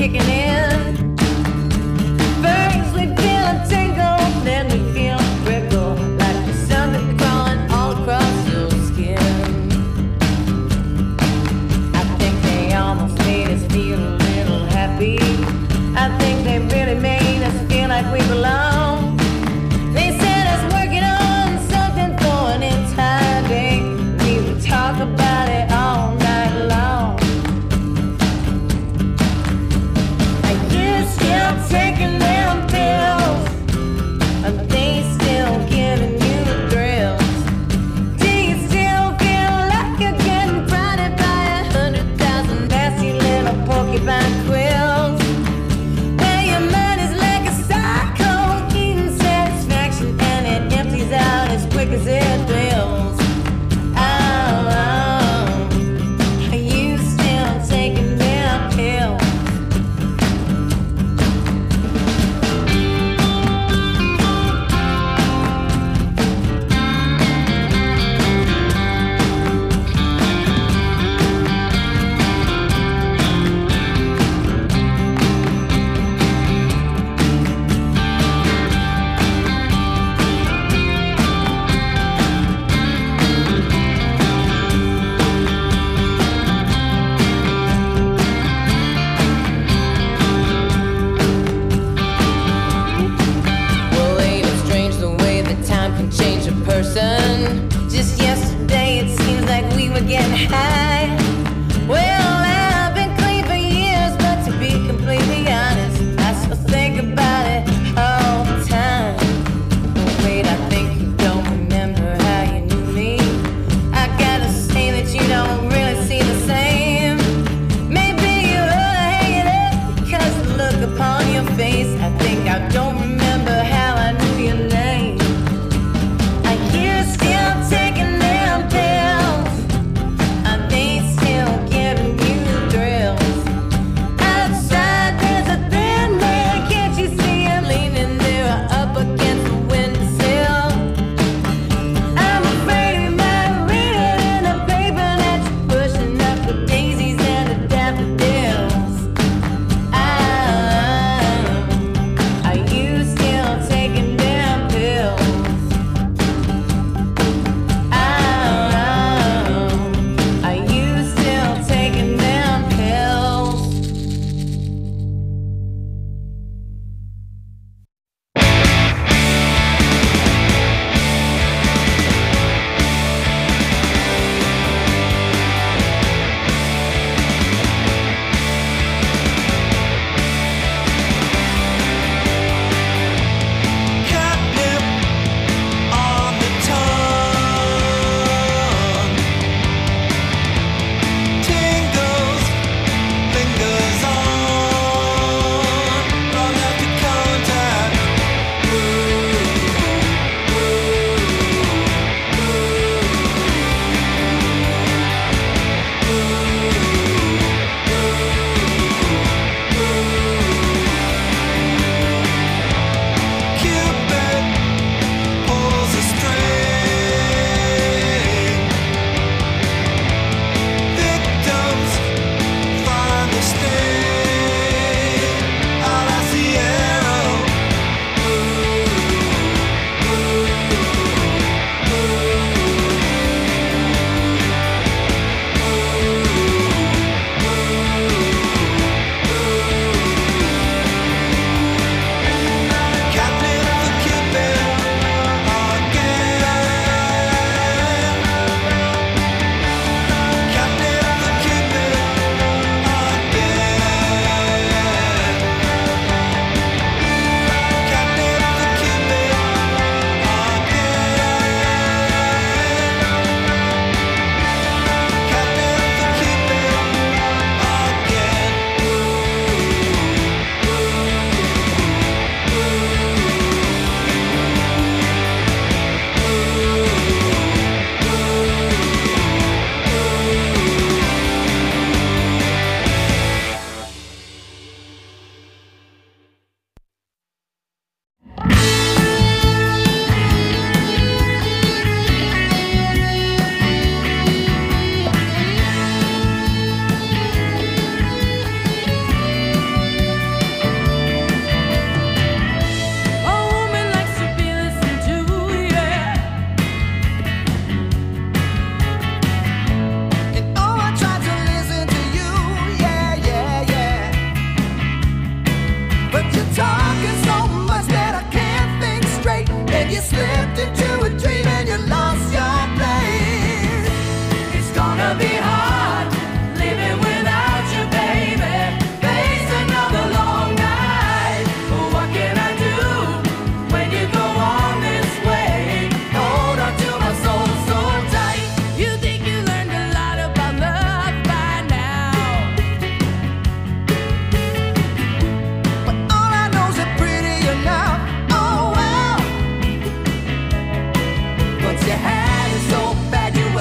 kicking in. First we feel a tingle, then we feel a prickle, like there's something crawling all across your skin. I think they almost made us feel a little happy. I think they really made us feel like we belong. They said us working on something for an entire day. We would talk about it all night long. Are you still taking them pills? Are they still giving you the thrills? Do you still feel like you're getting prodded by 100,000 nasty little porcupine quills? Where your mind is like a cycle, eating satisfaction, and it empties out as quick as it fills. Are you still taking them pills? Well, ain't it strange the way that time can change a person? Just yesterday it seems like we were getting high. Well, I've been clean for years, but to be completely honest, I still think about it all the time. But wait, I think you don't remember how you knew me. I gotta say that you don't really see the same. Maybe you ought to hang it up because the look upon your face. I think I don't remember how I knew your name. Are you still taking them pills? Are they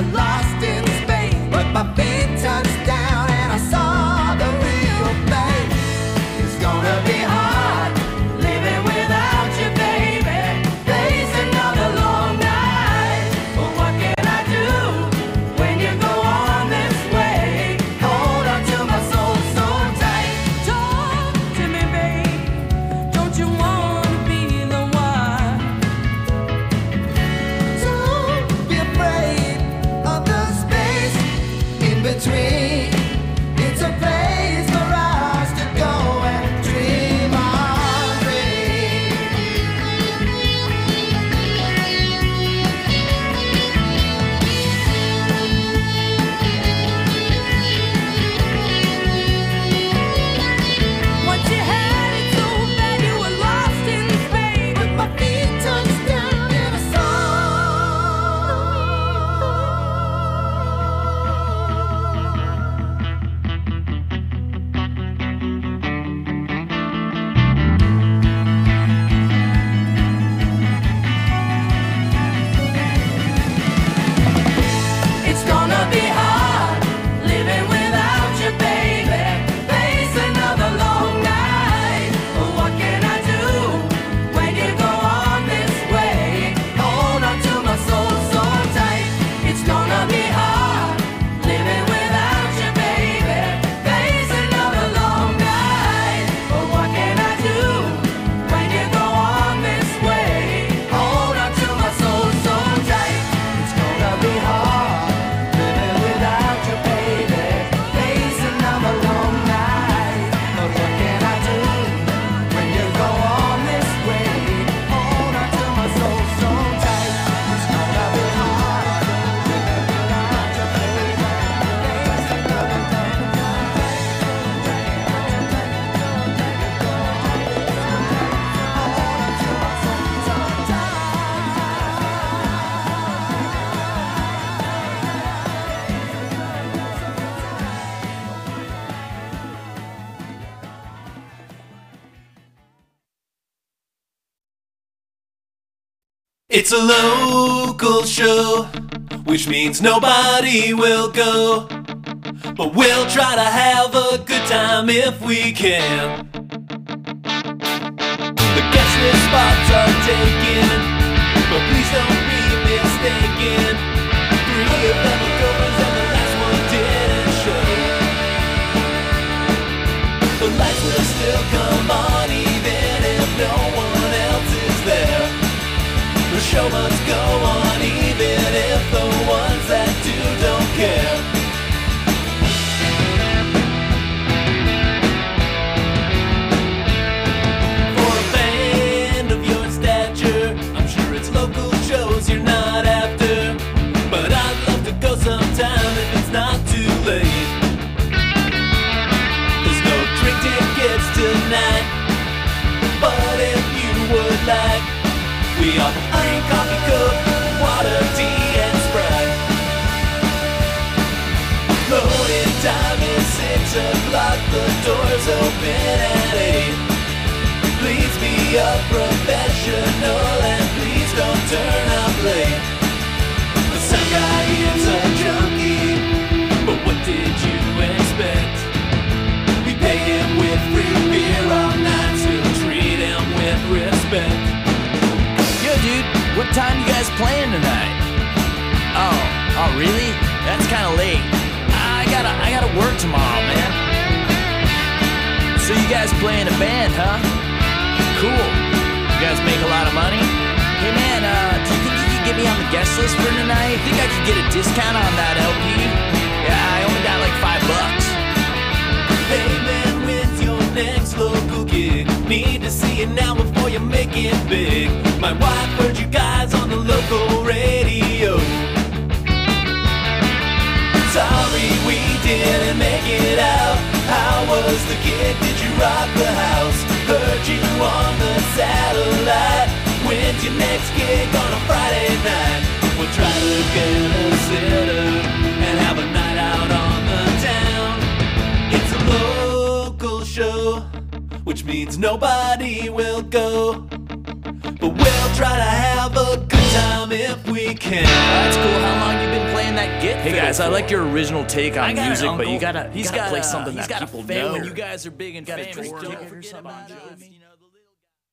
lost in space, but my feet touched down and I saw the real thing. It's gonna be hard living without you, baby. Face another long night, but what can I do when you go on this way? Hold on to my soul so tight. Talk to me, babe. Don't you wanna be the one? Don't be afraid of the space in between. It's a place for us to go and dream on free. Once you had it so bad you were lost in space, but my feet touched down and I saw. It's gonna be hard living without you, baby. Face another long night. But what can I do when you go on this way? Hold on to my soul so tight. It's gonna be hard living without you, baby. Face another long night. But what can I do when you go on this way? Hold on to my soul so tight. It's gonna be hard living without you, baby. Face another long night. But what can I do when you go on this way? Hold on to my soul so tight. It's gonna be hard living without you, baby. Face another long It's a local show, which means nobody will go. But we'll try to have a good time if we can. The guest list spots are taken, but please don't be mistaken. 3 of them are goers and the last one didn't show. The lights will still come on even if no one else is there. The show must go on even if the ones that do don't care. For a band of your stature, I'm sure it's local shows you're not after. But I'd love to go sometime if it's not too late. There's no drink tickets tonight, but if you would like, we offer free coffee, coke, water, tea, and Sprite. Loading time is 6 o'clock, the doors open at 8. Please be a professional and please don't turn up late. The sound guy is a junkie, but what did you expect? We pay him with free beer all night, still treat him with respect. Yo, dude, what time you guys playing tonight? Oh, really? That's kind of late. I gotta work tomorrow, man. So you guys play in a band, huh? Cool. You guys make a lot of money? Hey, man, do you think you could get me on the guest list for tonight? Think I could get a discount on that LP? Yeah, I only got like $5. Hey man, when's your next local gig? Need to see it now before you make it big. My wife heard you guys on the local radio. Sorry we didn't make it out. How was the gig? Did you rock the house? Heard you on the satellite. When's your next gig on a Friday night? We'll try to get a sitter and have a night out on the town. It's a local show, which means nobody will go. But we'll try to have a good time if we can. That's cool. How long you been playing that get? Hey guys, I like your original take on music, but you gotta he's gotta got play something that got people a fan know. when you guys are big and Got a famous. tour Don't ticket or forget something. about us, you know, the little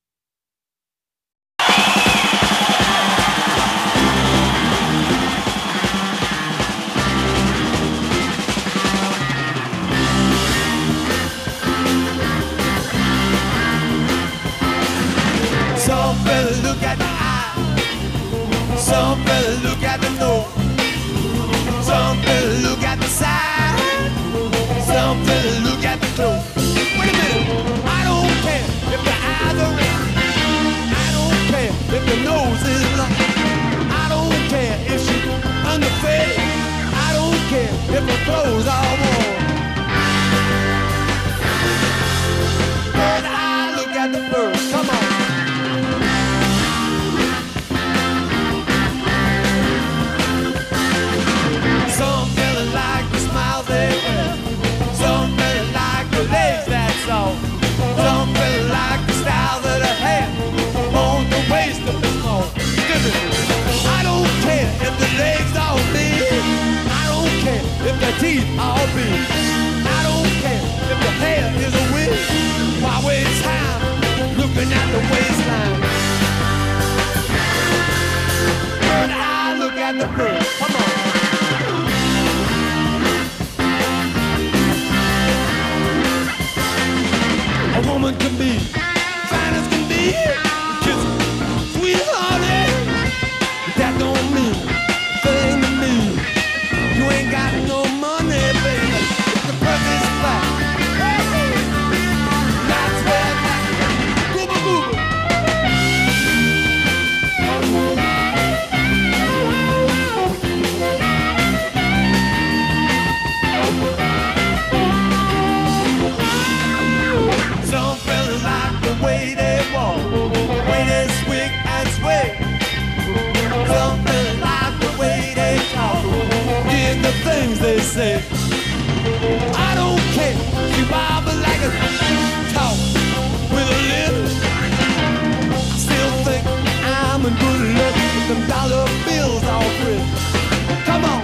Some fellas look at the eye, some fellas look at the nose, some fellas look at the side, some fellas look at the clothes. Wait a minute, I don't care if the eyes are red, I don't care if the nose is long, I don't care if she's underfed, I don't care if her clothes are warm. But I look at the birds, come on. Some fellas like the smile they wear. Some fellas like the legs, that's all. Some fellas like the style that I have on the waist of the small. I don't care if the legs are big. I don't care if the teeth are big. I don't care if the hair is a wig. Why waste time looking at the waistline? But I look at the bird. Come on. A woman can be fine as can be, kiss sweet honey. But that don't mean a thing to me. You ain't got no money, baby. The price is flat. That's where that gooba gooba. Some fellas like the way they walk, the way they swing and sway. Some fellas like the way they talk, did the things they say. I don't care, she bobbles like a talk with a lip. I still think I'm in good luck with them dollar bills all free. Come on.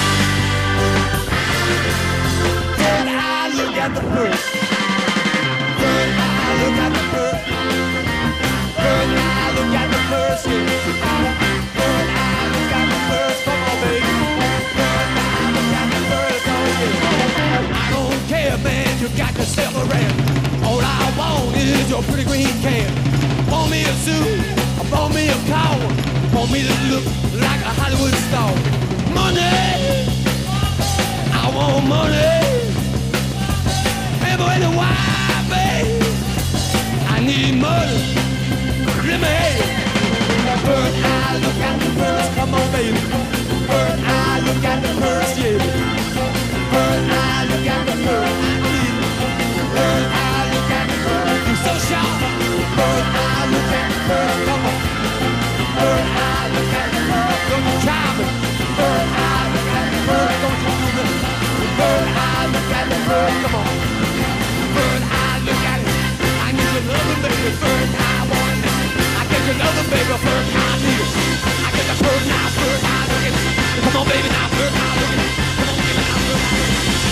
Then I look at the bird. Bird, I look at the bird. Bird, I look at the birds. Bird, I look at the birds. Come on, baby. Bird, I look at the birds. Oh, yeah. I don't care, man. You got yourself a ram. All I want is your pretty green can. Want me a suit? Want me a car? Want me to look like a Hollywood star? Money. I want money. Everybody, why, babe? I need money. Let me have it. Bird, I look at the birds. Come on, baby. Bird, I look at the birds, yeah. Bird, I look at the birds. Bird, I look at the birds. You're so sharp. Bird, I look at the birds. Come on. Bird, I look at the birds. Don't you try me. Bird, I look at the birds. Don't you do me. Bird, I look at the birds. Come on. Bird, I look at it. I need your loving, baby. Bird, I want it. I get your loving, baby. Bird, I need it. I get the bird now. Bird, I look at it. Come on, baby, now. Bird, I look at it. Come on, baby, now. Bird, I look at it.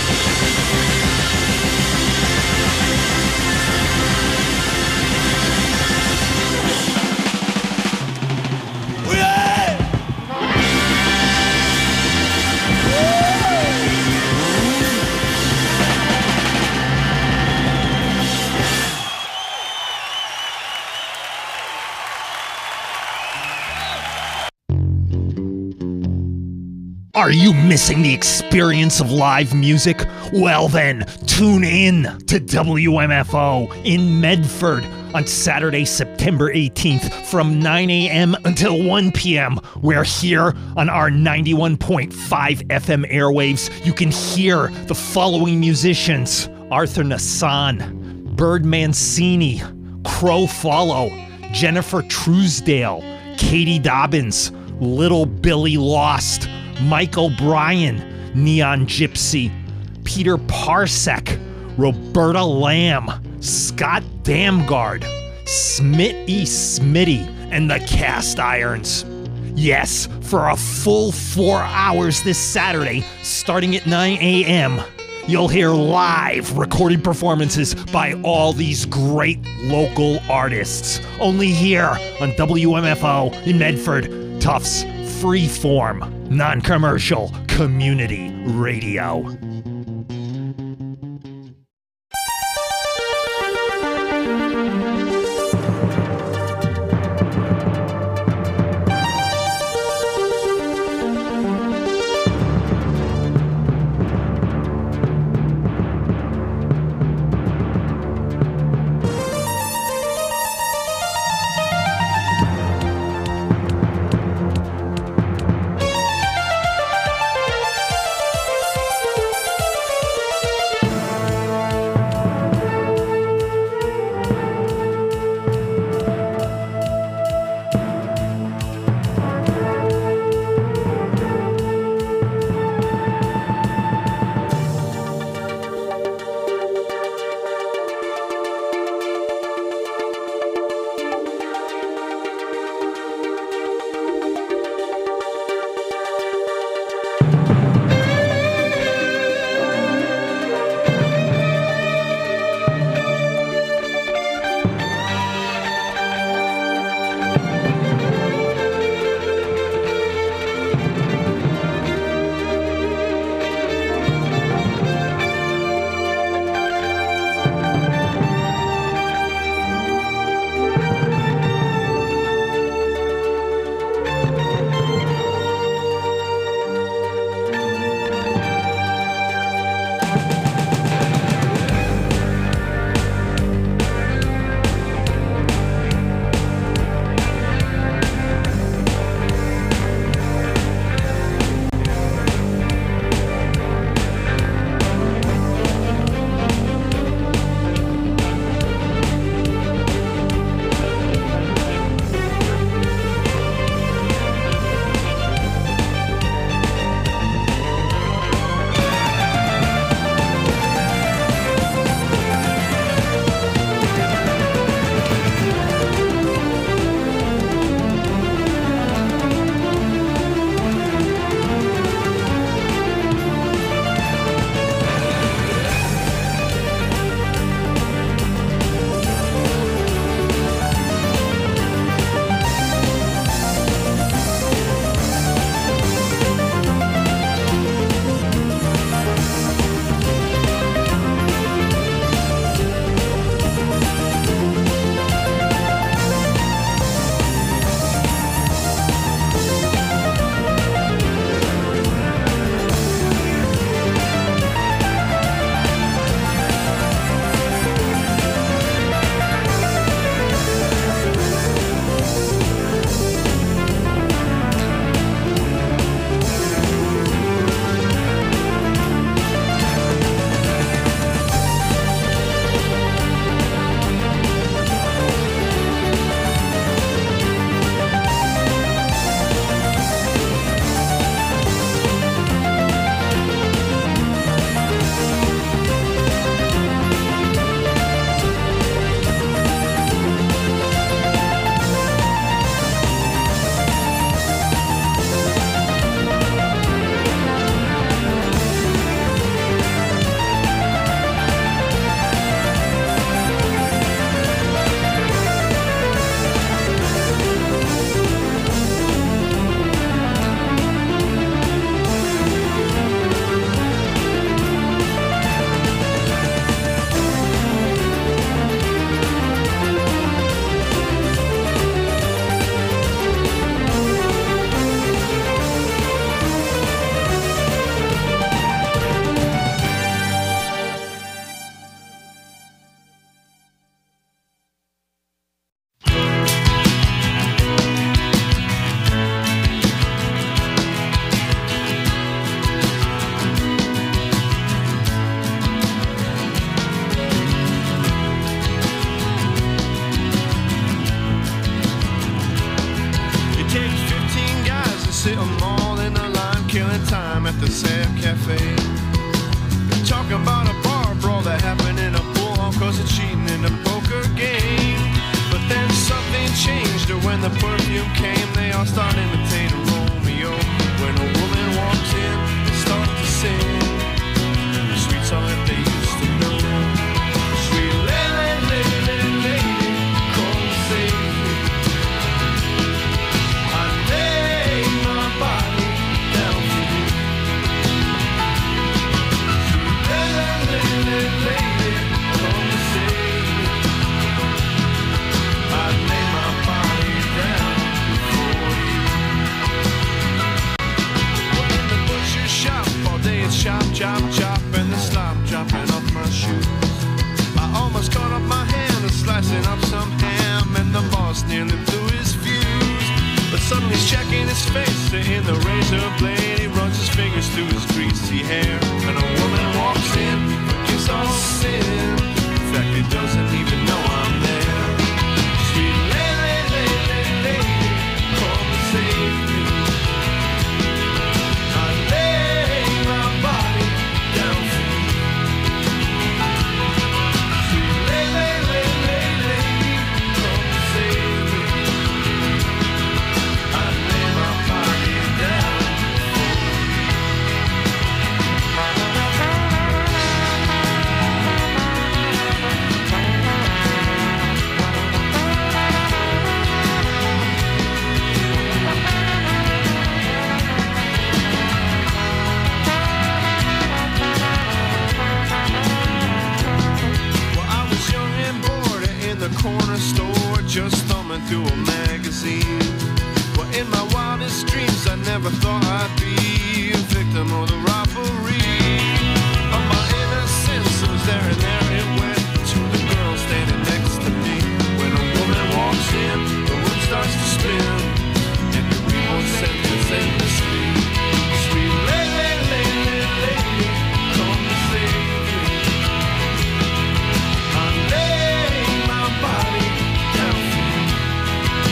Are you missing the experience of live music? Well then, tune in to WMFO in Medford on Saturday, September 18th from 9 a.m. until 1 p.m. Where here on our 91.5 FM airwaves, you can hear the following musicians: Arthur Nassan, Bird Mancini, Crow Follow, Jennifer Truesdale, Katie Dobbins, Little Billy Lost, Mike O'Brien, Neon Gypsy, Peter Parsec, Roberta Lamb, Scott Damgard, Smitty Smitty, and the Cast Irons. Yes, for a full 4 hours this Saturday, starting at 9 a.m., you'll hear live recorded performances by all these great local artists. Only here on WMFO in Medford, Tufts Freeform, non-commercial community radio. at the Sam Cafe. Talk about a bar brawl that happened in a pool hall cause of cheating in a poker game. But then something changed, or when the perfume came, they all started imitating chop, chop, chop, and the slop dropping off my shoes. I almost caught up my hand and slicing up some ham, and the boss nearly blew his fuse. But suddenly he's checking his face in the razor blade. He runs his fingers through his greasy hair, and a woman walks in, forgives all sin. In fact, he doesn't even know I'm there. Sweet lady, lady, lady, come and save me. I lay my body down for you. Sweet lady, lady, lady, come and save me. I lay my body down for you. Well, I was young and bored in the corner store, just thumbing through a magazine. Well, in my wildest dreams, I never thought I'd be a victim of the robbery of my innocence. It was there and there it went to the girl standing next to me. When a woman walks in, the room starts to spin, and you read one sentence endlessly. Sweet lady, lady, lady, come to save me. I lay my body down for you.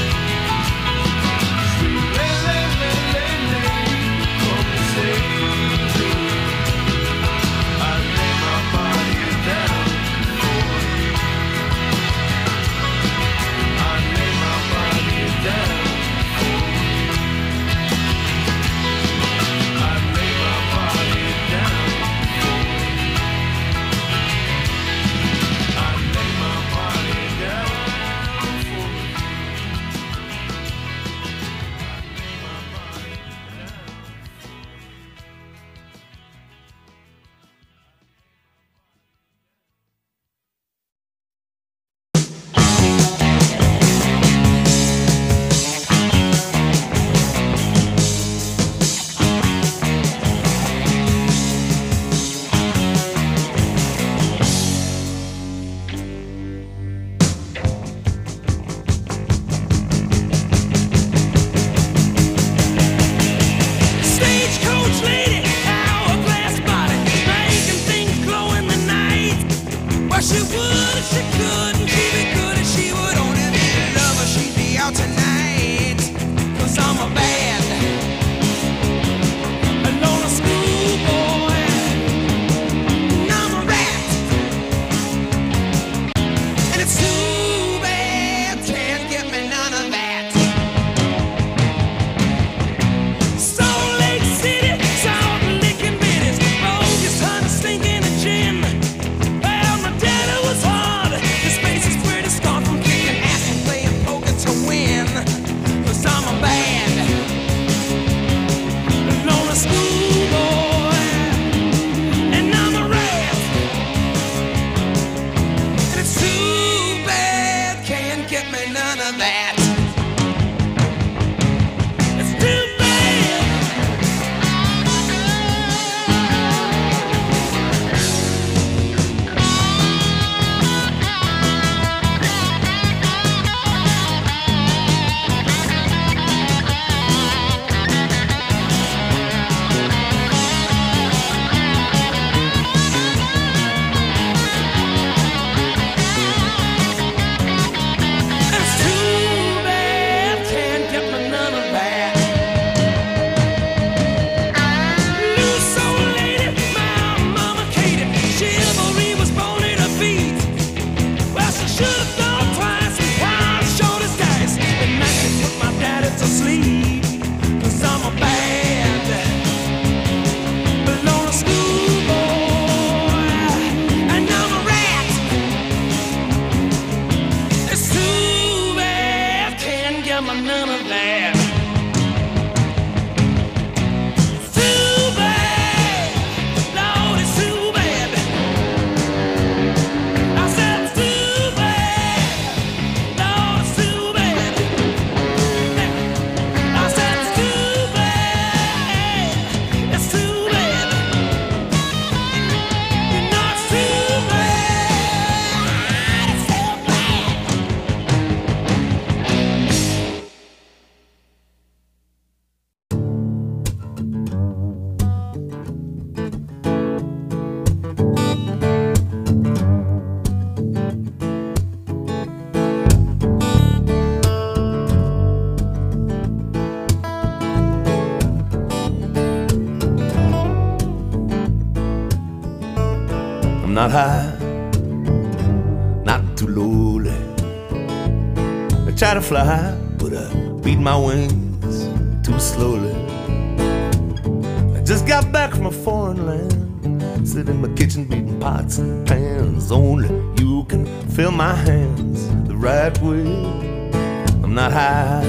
I'm not high, not too lowly. I try to fly, but I beat my wings too slowly. I just got back from a foreign land, sit in my kitchen beating pots and pans. Only you can fill my hands the right way. I'm not high,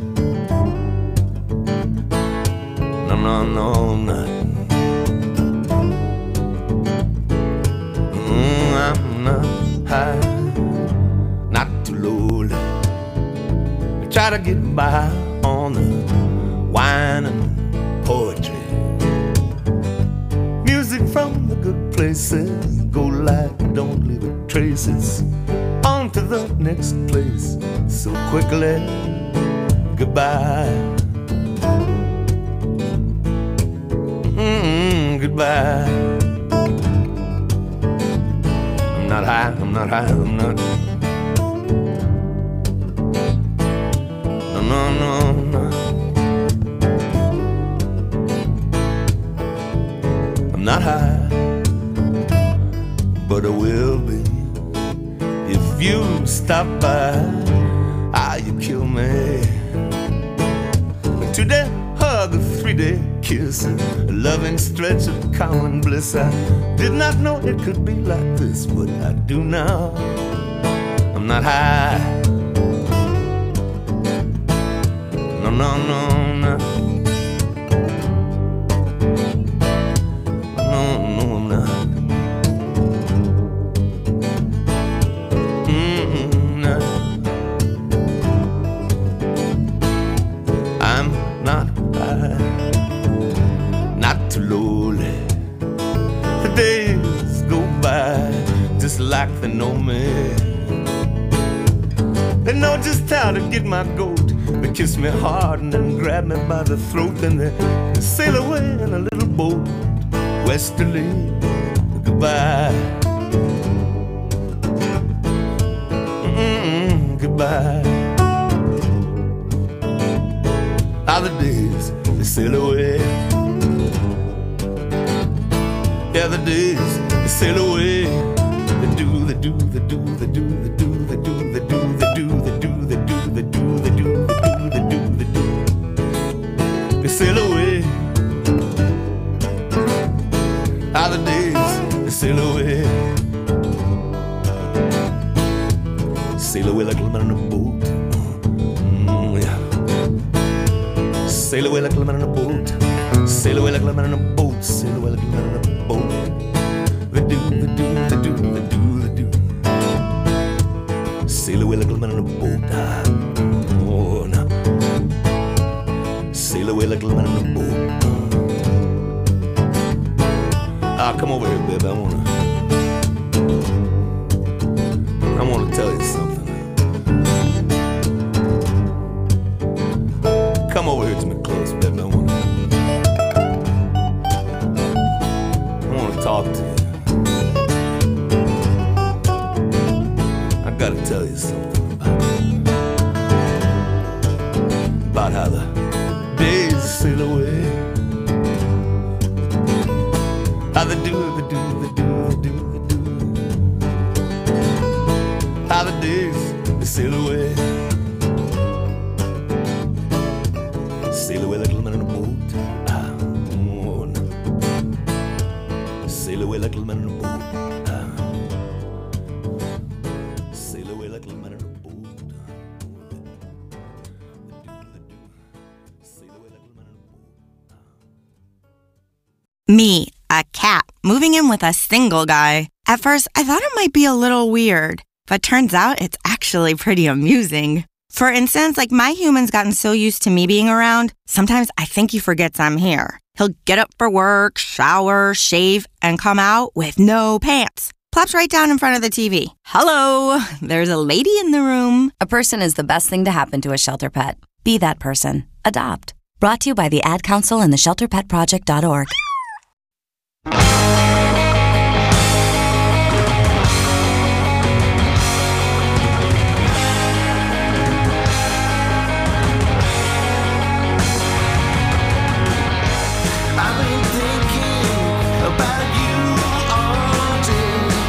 no, no, no, I'm not. I'm not high, not too lowly. I try to get by on the wine and poetry. Music from the good places, go like don't leave a trace. It's on to the next place so quickly. Goodbye, goodbye. I'm not high, I'm not high, I'm not. No, no, no, no. I'm not high, but I will be if you stop by. Ah, you kill me. A 2-day hug, a 3-day kiss, a loving stretch of common bliss. I did not know it could be like this, but I do now. I'm not high, no, no, no, no. No, no, I'm not. No. I'm not high, not too lowly. The days go by just like they know me. They know just how to get my goat. They kiss me hard and then grab me by the throat. Then they sail away in a little boat westerly. Goodbye, goodbye. How the days they sail away. Yeah, the days they sail away. They do, they do, they do, they do, they do, they do, they do, they do, they do, they do, they do, they do, they do, they do, they do. They sail away. How the days they sail away. Sail away like a man on a boat. Yeah. Sail away like a man on a boat. Sail away like a man on a boat. Sail away like a man on a boat. They do, they do, they do, they do, they do. Sail away like a man on a boat. Oh, no. Sail away like a man on a boat. Ah, come over here, baby. I wanna tell you something. Come over here to me close, baby. I wanna talk to you. I gotta tell you something about how the days sail away. How they do, they do, they do, they do, they do. How the days they sail away. Sail away like a little man in a boat. Oh, no. Sail away like a little man in a boat. Sail away like a little man in a boat. Sail away like a little man in a boat. Me, a cat, moving in with a single guy. At first, I thought it might be a little weird, but turns out it's actually pretty amusing. For instance, like my human's gotten so used to me being around, sometimes I think he forgets I'm here. He'll get up for work, shower, shave, and come out with no pants. Plops right down in front of the TV. Hello, there's a lady in the room. A person is the best thing to happen to a shelter pet. Be that person. Adopt. Brought to you by the Ad Council and the ShelterPetProject.org. I've been thinking about you all day.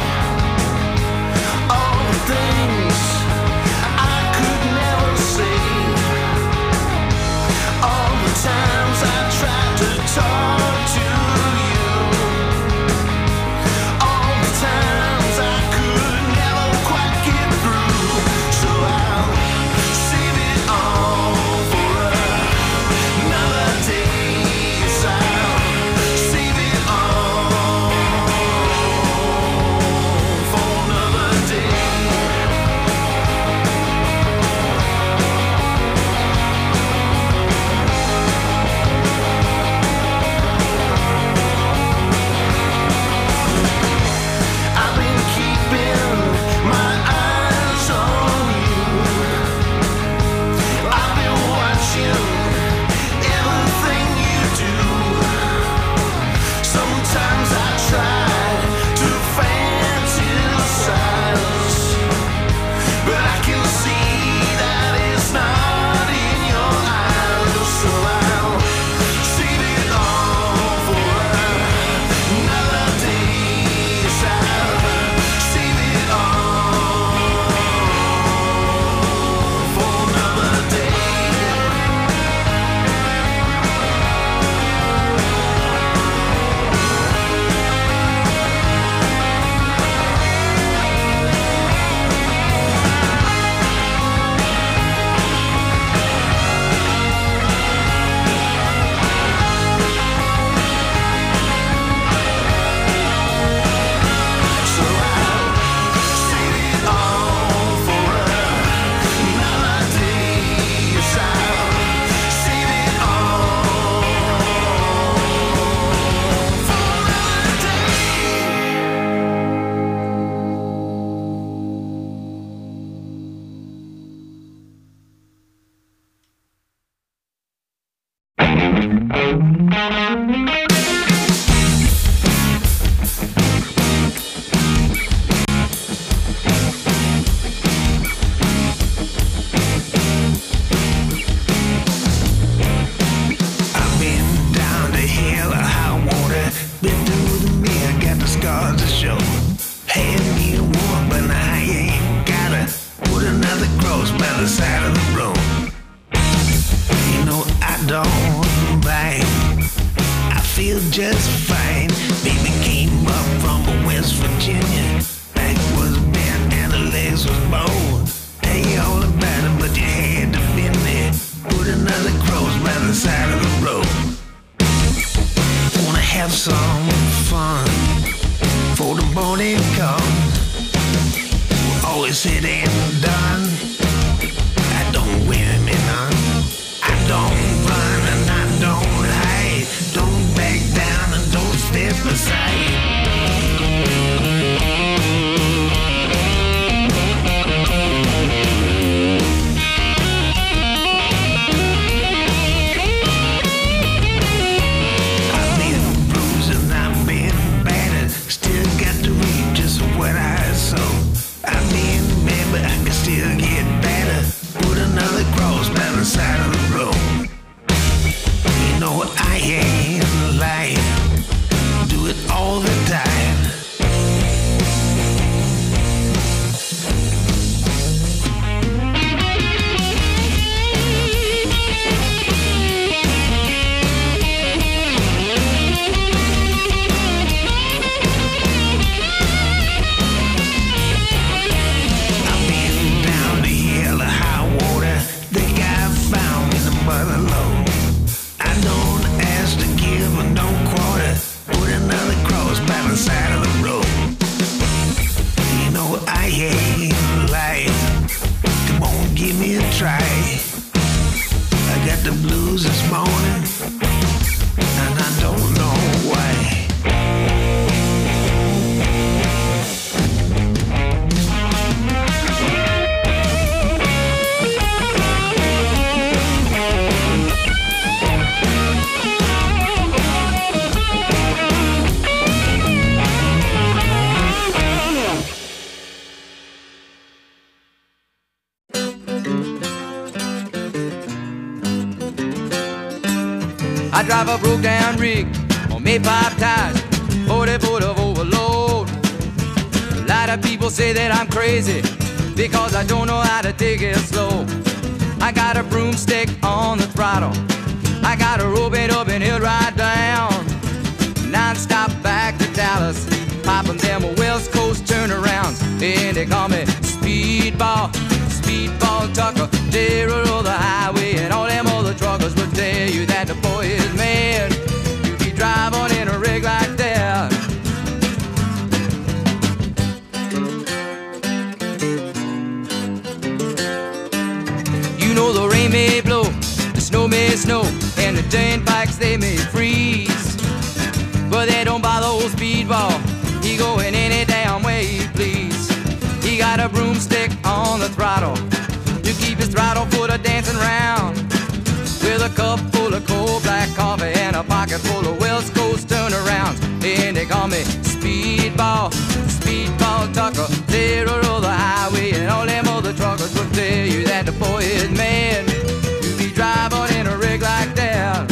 said and done. I don't win me none. I don't run and I don't hide. Don't back down and don't step aside. What I saw, I've been mad, but I can still get better. Put another cross down the side of the road. You know I ain't lying. Do it all the time. I don't ask to give no quarter. Put another cross by the side of the road. You know I ain't lying. Come on, give me a try. I got the blues this morning, and I don't know why. I drive a broke down rig on May 5 tires, 40 foot of overload. A lot of people say that I'm crazy because I don't know how to take it slow. I got a broomstick on the throttle, I got a rope it up and he'll ride down. Non-stop back to Dallas, popping them West Coast turnarounds. And they call me Speedball, Speedball Tucker, terror of the highway. And all them other truckers will tell you that the boy is mad. You be driving in a rig like that. You know the rain may blow, the snow may snow, and the turnpikes they may freeze, but they don't bother old Speedball. He going any damn way he please. He got a broomstick on the throttle to keep his throttle foot a dancing round, with a cup full of cold black coffee and a pocket full of West Coast turnarounds. And they call me Speedball, Speedball Tucker, terror of the highway. And all them other truckers will tell you that the boy is mad. You be driving in a rig like that.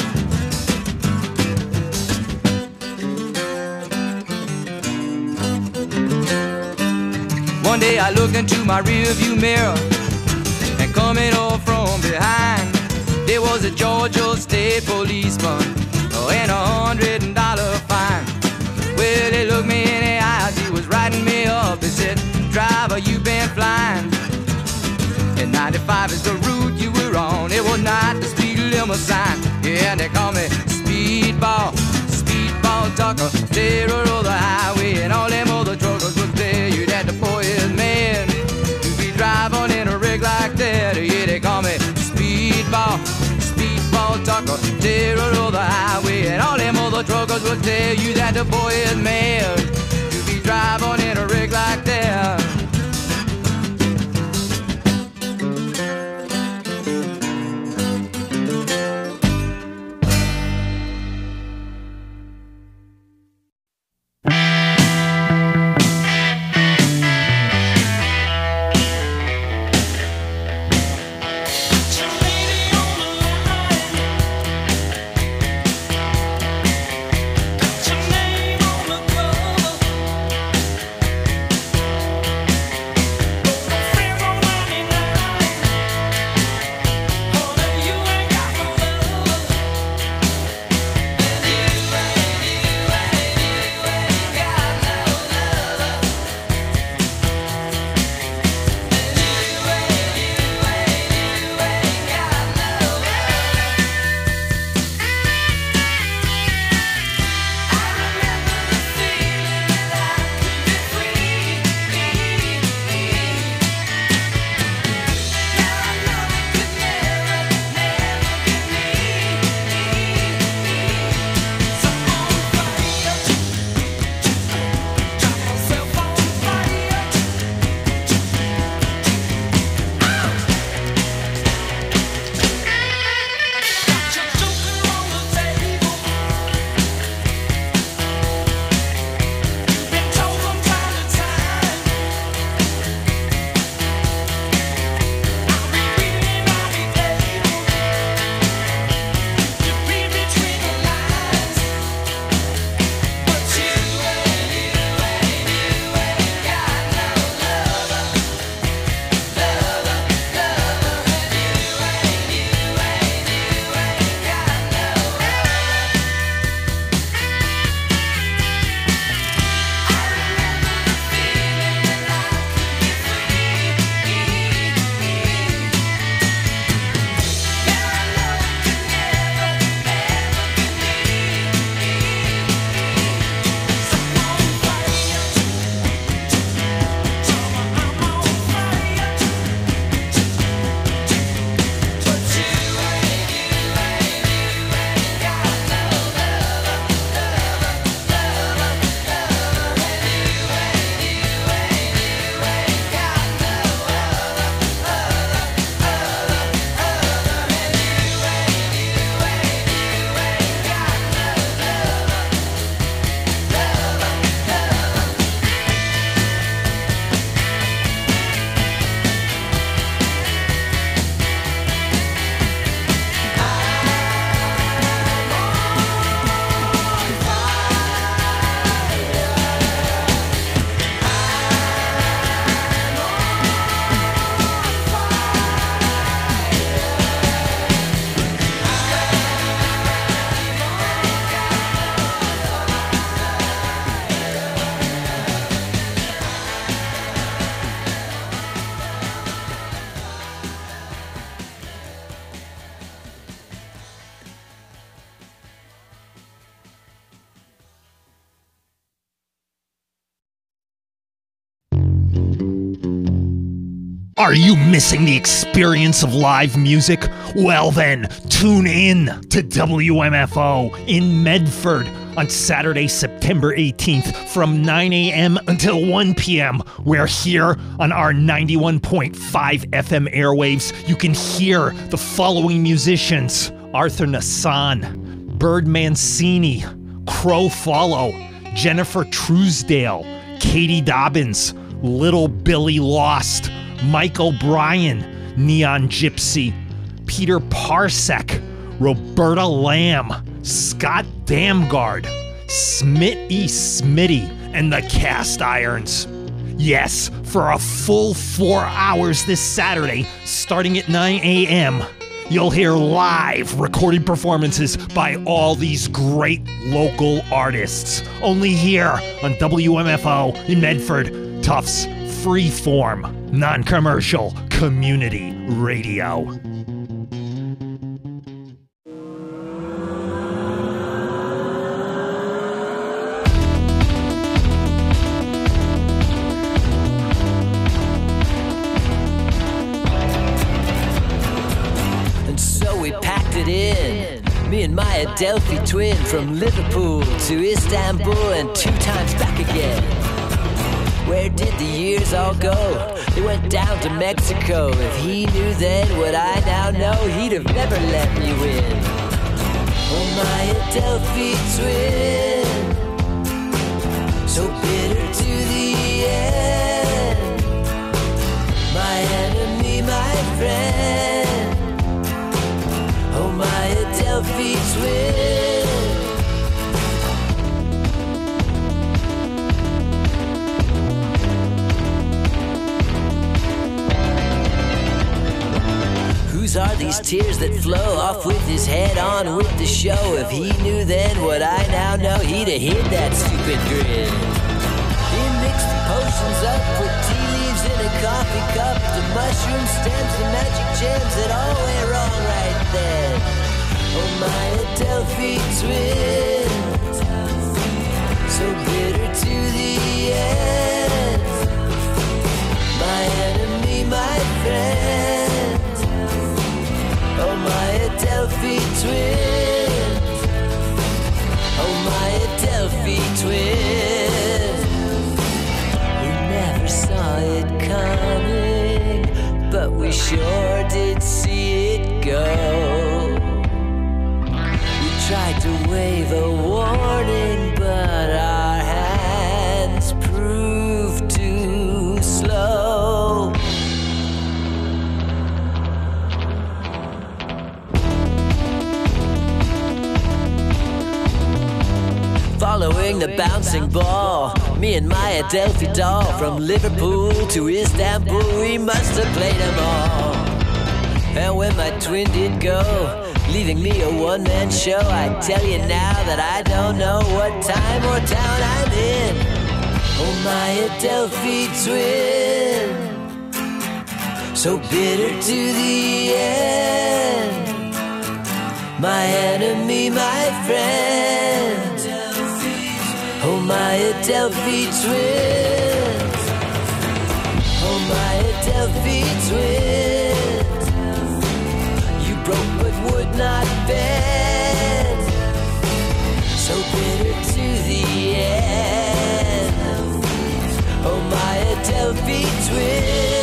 One day I looked into my rearview mirror, and coming up from behind, there was a Georgia State policeman and $100 fine. Well, he looked me in the eyes, he was writing me up. He said, "Driver, you been flying, and 95 is the route you were on. It was not the speed limit sign." Yeah, they call me Speedball, Speedball Tucker, terror of the highway. And all them other truckers will tell you that the boy is mad. You be driving in a rig like that. Yeah, they call me Speedball, Speedball Tucker, terror of the highway. And all them other truckers will tell you that the boy is mad. You be driving in a rig like that. Your name on the glove. Are you missing the experience of live music? Well then, tune in to WMFO in Medford on Saturday, September 18th from 9 a.m. until 1 p.m. We're here on our 91.5 FM airwaves. You can hear the following musicians: Arthur Nassan, Bird Mancini, Crow Follow, Jennifer Truesdale, Katie Dobbins, Little Billy Lost, Mike O'Brien, Neon Gypsy, Peter Parsec, Roberta Lamb, Scott Damgard, Smitty Smitty, and the Cast Irons. Yes, for a full 4 hours this Saturday, starting at 9 a.m., you'll hear live recorded performances by all these great local artists. Only here on WMFO in Medford, Tufts Freeform, non-commercial community radio. And so we packed it in, me and my Adelphi twin, from Liverpool to Istanbul and 2 times back again. Where did the years all go? They went down to Mexico. If he knew then what I now know, he'd have never let me win. Oh, my Adelphi twin, so bitter to the end. My enemy, my friend. Oh, my Adelphi twin. Whose are these tears that flow off with his head on with the show? If he knew then what I now know, he'd have hid that stupid grin. He mixed the potions up, put tea leaves in a coffee cup, the mushroom stems, the magic gems, it all went wrong right then. Oh, my Adelphi twin, so bitter to the end. My enemy, my friend. Oh, my Adelphi twin. Oh, my Adelphi twin. We never saw it coming, but we sure did see it go. We tried to wave a warning, but our hands proved too slow. Following the bouncing ball, me and my Adelphi doll, from Liverpool to Istanbul, we must have played them all. And when my twin did go, leaving me a one-man show, I tell you now that I don't know what time or town I'm in. Oh, my Adelphi twin, so bitter to the end. My enemy, my friend. Oh, my Adelphi twin. Oh, my Adelphi twin. You broke but would not bend, so bitter to the end. Oh, my Adelphi twin.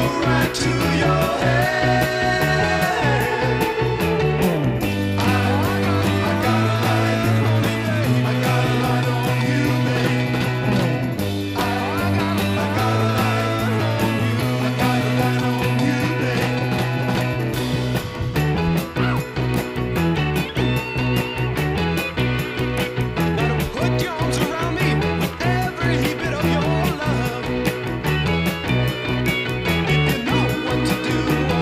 right to your head. Do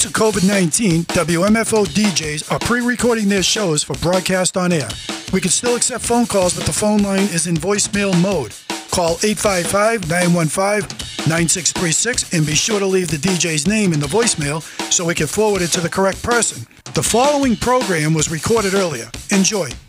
to COVID-19, WMFO DJs are pre-recording their shows for broadcast on air. We can still accept phone calls, but the phone line is in voicemail mode. Call 855-915-9636 and be sure to leave the DJ's name in the voicemail so we can forward it to the correct person. The following program was recorded earlier. Enjoy.